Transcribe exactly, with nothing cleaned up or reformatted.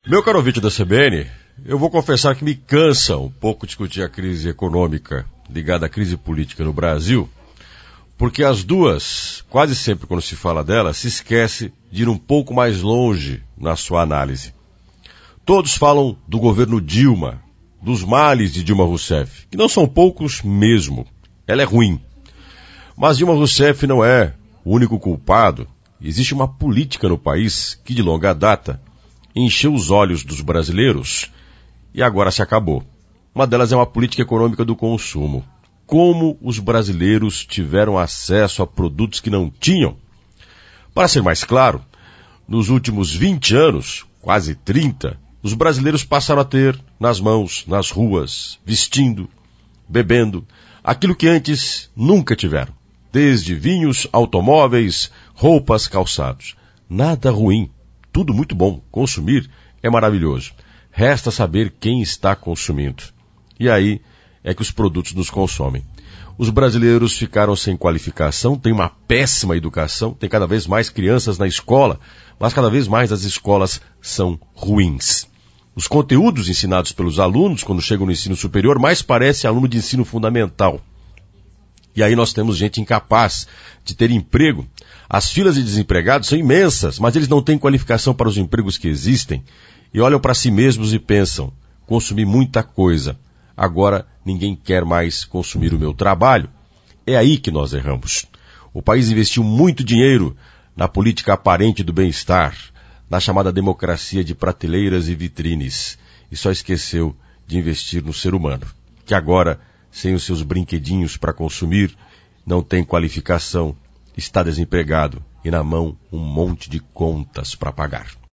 Meu caro ouvinte da C B N, eu vou confessar que me cansa um pouco discutir a crise econômica ligada à crise política no Brasil, porque as duas, quase sempre quando se fala delas, se esquece de ir um pouco mais longe na sua análise. Todos falam do governo Dilma, dos males de Dilma Rousseff, que não são poucos mesmo. Ela é ruim. Mas Dilma Rousseff não é o único culpado. Existe uma política no país que, de longa data, encheu os olhos dos brasileiros e agora se acabou. Uma delas é uma política econômica do consumo. Como os brasileiros tiveram acesso a produtos que não tinham? Para ser mais claro, nos últimos vinte anos, quase trinta, os brasileiros passaram a ter nas mãos, nas ruas, vestindo, bebendo, aquilo que antes nunca tiveram. Desde vinhos, automóveis, roupas, calçados. Nada ruim, tudo muito bom. Consumir é maravilhoso. Resta saber quem está consumindo. E aí é que os produtos nos consomem. Os brasileiros ficaram sem qualificação, têm uma péssima educação, tem cada vez mais crianças na escola, mas cada vez mais as escolas são ruins. Os conteúdos ensinados pelos alunos, quando chegam no ensino superior, mais parecem aluno de ensino fundamental. E aí nós temos gente incapaz de ter emprego. As filas de desempregados são imensas, mas eles não têm qualificação para os empregos que existem. E olham para si mesmos e pensam, consumi muita coisa, agora ninguém quer mais consumir o meu trabalho. É aí que nós erramos. O país investiu muito dinheiro na política aparente do bem-estar, na chamada democracia de prateleiras e vitrines, e só esqueceu de investir no ser humano, que agora, sem os seus brinquedinhos para consumir, não tem qualificação, está desempregado e na mão um monte de contas para pagar.